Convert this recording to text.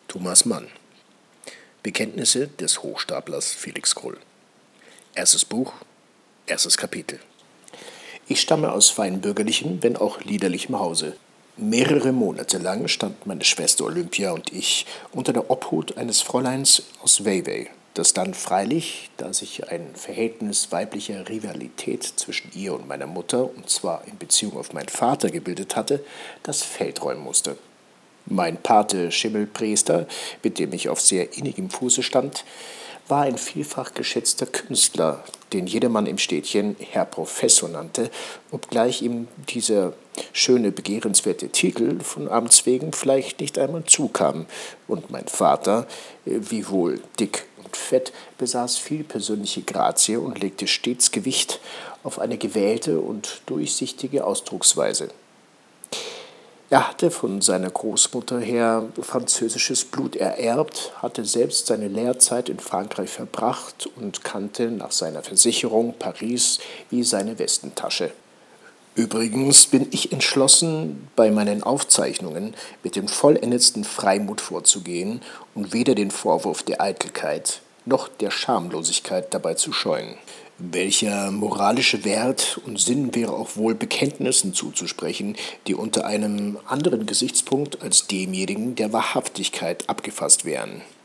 Thomas Mann. Bekenntnisse des Hochstaplers Felix Krull. Erstes Buch, erstes Kapitel. Ich stamme aus feinbürgerlichem, wenn auch liederlichem Hause. Mehrere Monate lang stand meine Schwester Olympia und ich unter der Obhut eines Fräuleins aus Vevey, das dann freilich, da sich ein Verhältnis weiblicher Rivalität zwischen ihr und meiner Mutter, und zwar in Beziehung auf meinen Vater, gebildet hatte, das Feld räumen musste. Mein Pate Schimmelpriester, mit dem ich auf sehr innigem Fuße stand, war ein vielfach geschätzter Künstler, den jedermann im Städtchen Herr Professor nannte, obgleich ihm dieser schöne, begehrenswerte Titel von Amts wegen vielleicht nicht einmal zukam, und mein Vater, wiewohl dick und fett, besaß viel persönliche Grazie und legte stets Gewicht auf eine gewählte und durchsichtige Ausdrucksweise. Er hatte von seiner Großmutter her französisches Blut ererbt, hatte selbst seine Lehrzeit in Frankreich verbracht und kannte nach seiner Versicherung Paris wie seine Westentasche. Übrigens bin ich entschlossen, bei meinen Aufzeichnungen mit dem vollendetsten Freimut vorzugehen und weder den Vorwurf der Eitelkeit noch der Schamlosigkeit dabei zu scheuen. Welcher moralische Wert und Sinn wäre auch wohl Bekenntnissen zuzusprechen, die unter einem anderen Gesichtspunkt als demjenigen der Wahrhaftigkeit abgefasst wären?